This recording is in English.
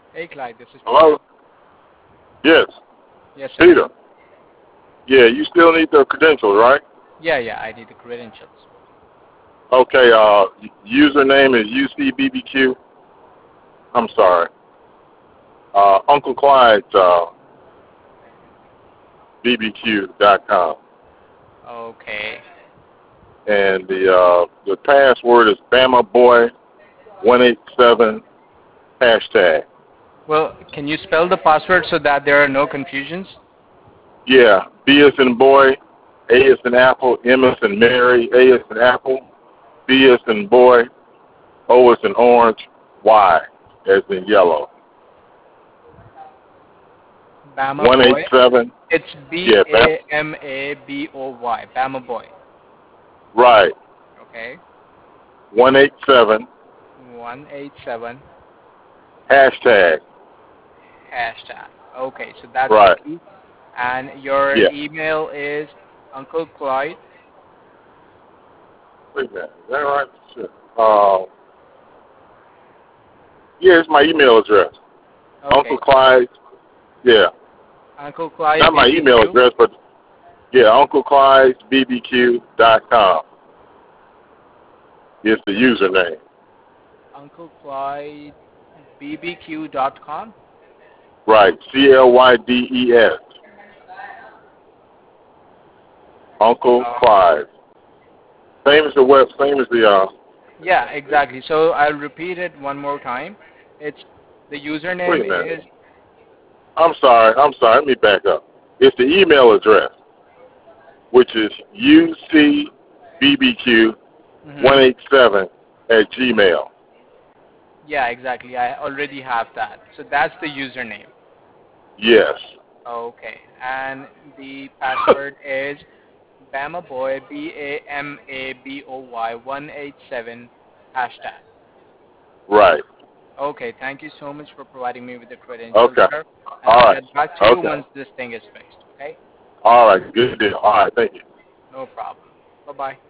Hey, Clyde, this is Peter. Hello? Yes, Yes, sir. Peter. Yeah, you still need the credentials, right? Yeah, I need the credentials. Okay, username is UCBBQ. I'm sorry. Uncle Clyde's BBQ.com. Okay. And the password is BamaBoy187 hashtag. Well, can you spell the password so that there are no confusions? Yeah, B is in boy, A is in apple, M is in Mary, A is in apple, B is in boy, O is in orange, Y as in yellow. Bama Boy. 187. It's Yeah, Bamaboy. Bama Boy. right. Okay. 187 187 hashtag. hashtag. Okay, so that's the Right. key. And your Yeah. email is Uncle Clyde. Wait a minute. Is that right? Shit. Yeah, it's my email address. Okay, Uncle Clyde. Yeah. Uncle Clyde Not my email BBQ. address, but yeah, UncleClyde'sBBQ.com is the username. Uncle Clyde BBQ.com. Right. CLYDES. Uncle Uh, Clyde. Same as the web. Same as the. yeah, exactly. So I'll repeat it one more time. It's the Wait username a minute. is I'm sorry. Let me back up. It's the email address, which is mhm. UCBBQ187 at Gmail. Yeah, exactly. I already have that. So that's the username. Yes. Okay. And the password is Bamaboy BAMABOY 187 hashtag. Right. Okay, thank you so much for providing me with the credentials, Okay. sir. And All I'll right. get back to you Okay. once this thing is fixed. Okay? All right. Good deal. All right. Thank you. No problem. Bye bye.